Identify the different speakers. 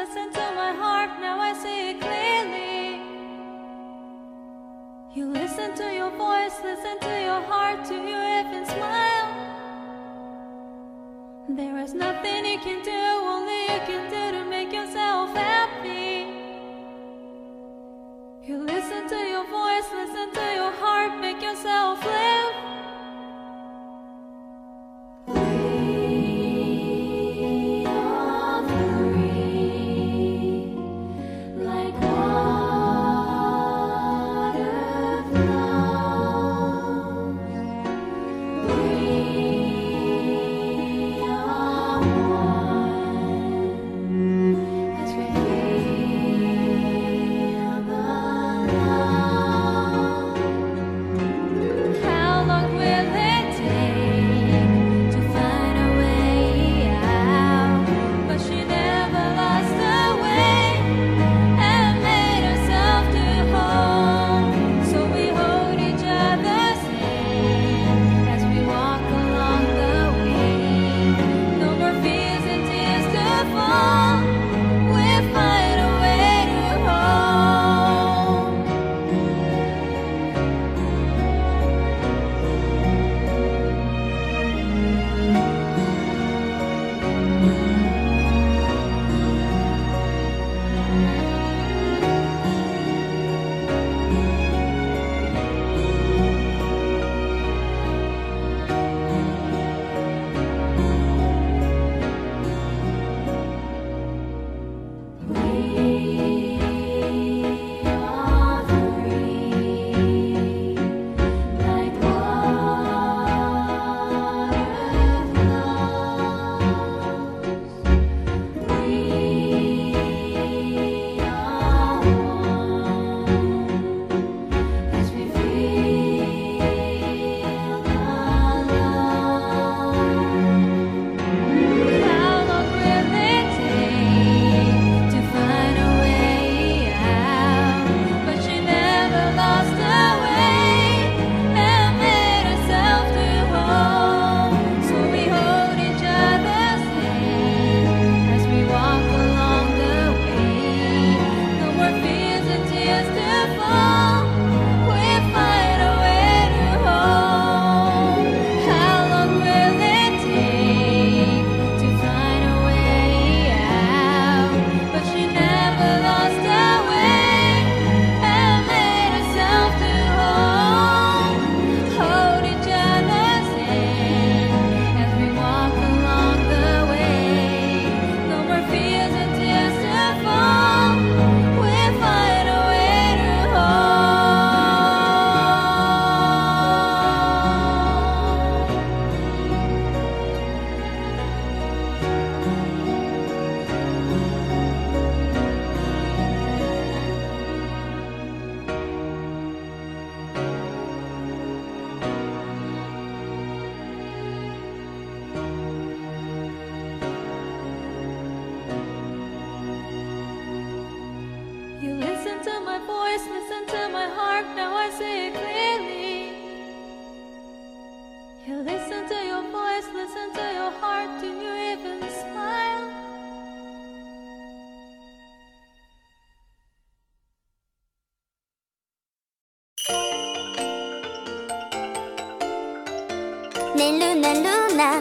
Speaker 1: listen to my heart, now I see it clearly. You listen to your voice, listen to your heart, do you even smile? There is nothing you can do, only you can do to make yourself happy. You listen to your voice, listen to your heart, make yourself live. We are free, like water flows. We are one as we feel the love. How long will it take to find a way out? But she never lost her way and made herself to home. So we hold each other's hand as we walk along the way. No more fears and tears to fall. We find a way to home. We are free, like water flows. We are one as we feel the love. How long will it take to find a way out? But she never lost her way and made herself to home. So we hold each other's hand as we walk along the way. No more fears and tears to fall. We find a way to home. How long will it take to find a way out? But she never lost her way and made herself to home. Hold each other's hand as we walk along the way. No more fears and tears to fall. We find a way to You listen to my voice, listen to my heart, now I see it clearly. You listen to your voice, listen to your heart, do you even smile?
Speaker 2: 내 루나 루나